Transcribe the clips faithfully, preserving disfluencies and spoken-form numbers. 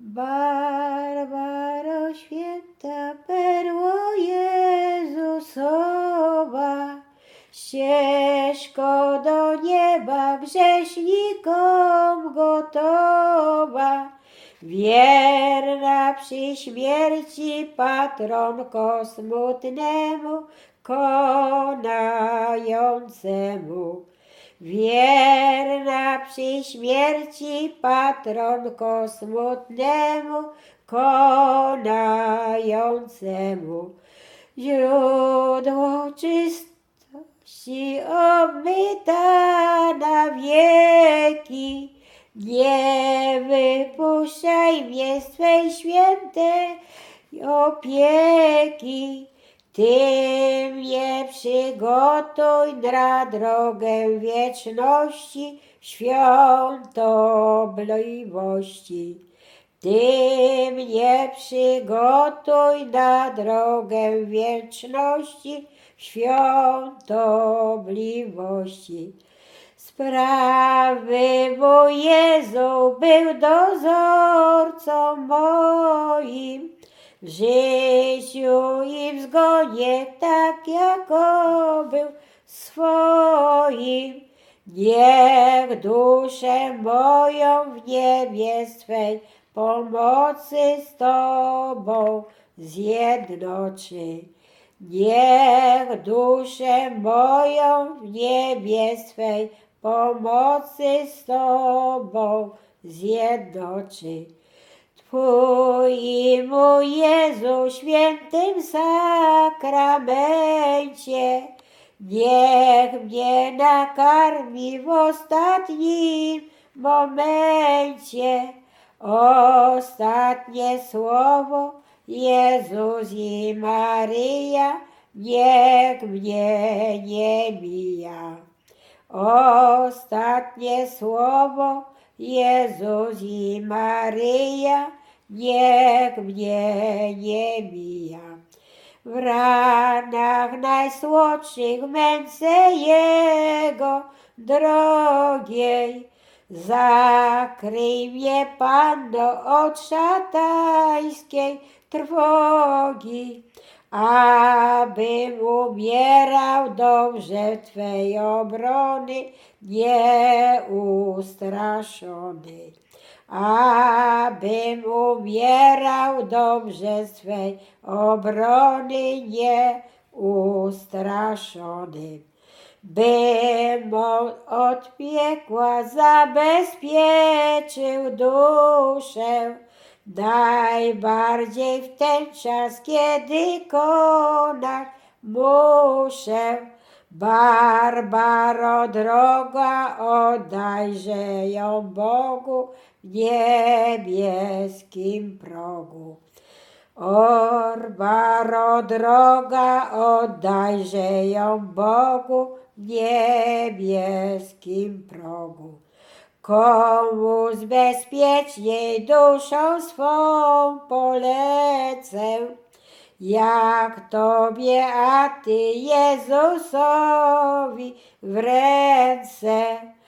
Barbaro święta, perło Jezusowa, ścieżko do nieba grzesznikom gotowa, wierna przy śmierci patronko smutnemu konającemu. Wierna przy śmierci patronko smutnemu konającemu. Źródło czystości obmyta na wieki, nie wypuszczaj mnie z Twej świętej opieki. Ty mnie przygotuj na drogę wieczności, świątobliwości. Ty mnie przygotuj na drogę wieczności, świątobliwości. Sprawy mój Jezu był dozorcą moim, w życiu i w zgonie, tak jako był swoim. Niech duszę moją w niebie swej pomocy z Tobą zjednoczy. Niech duszę moją w niebie swej pomocy z Tobą zjednoczy. Twój i mój Jezu, świętym sakramencie, niech mnie nakarmi w ostatnim momencie. Ostatnie słowo Jezus i Maryja, niech mnie nie mija. Ostatnie słowo Jezus i Maryja, niech mnie nie mija. W ranach najsłodszych męce Jego drogiej, zakryj mnie, Panno, od szatańskiej trwogi, abym umierał dobrze Twej obrony, nieustraszony. Abym umierał dobrze z Twej obrony, nieustraszony. Bym od piekła zabezpieczył duszę, najbardziej w ten czas, kiedy konać muszę. Barbaro droga, oddajże ją Bogu w niebieskim progu. Barbaro droga, oddajże ją Bogu w niebieskim progu. Komu bezpieczniej duszą swą polecę, jak Tobie, a Ty Jezusowi w ręce.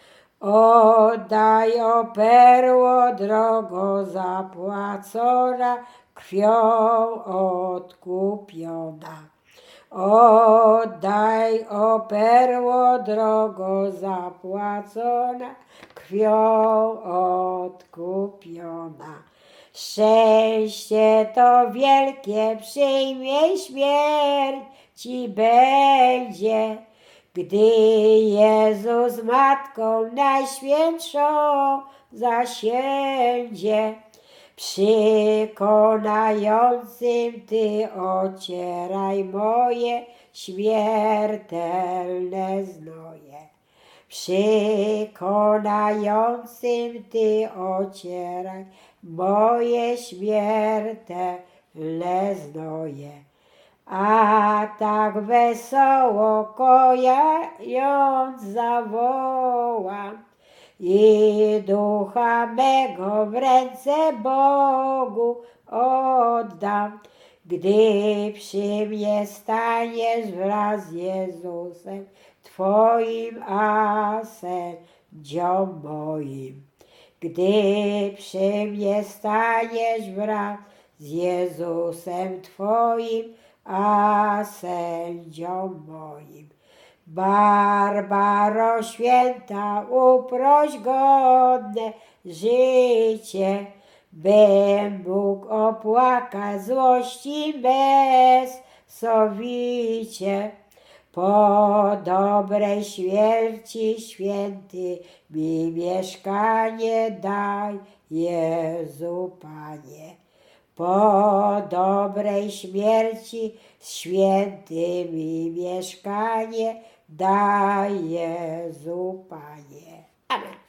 Oddaj, o perło drogo zapłacona, krwią odkupiona. Oddaj, o perło drogo zapłacona, krwią odkupiona. Szczęście to wielkie przyjmie śmierci będzie, gdy Jezus Matką Najświętszą zasiędzie. Przekonającym Ty ocieraj moje śmiertelne znoje. Przekonającym Ty ocieraj moje śmiertelne znoje. A tak wesoło kojając zawołam i ducha mego w ręce Bogu oddam, gdy przy mnie staniesz wraz z Jezusem, Twoim, a sędzią moim. gdy przy mnie staniesz wraz z Jezusem Twoim, a sędzią moim. Barbaro święta, uproś godne życie, bym mógł opłakać złości bezsowicie. Po dobrej śmierci święty mi mieszkanie daj, Jezu Panie. Po dobrej śmierci święty mi mieszkanie daj, Jezu Panie. Amen.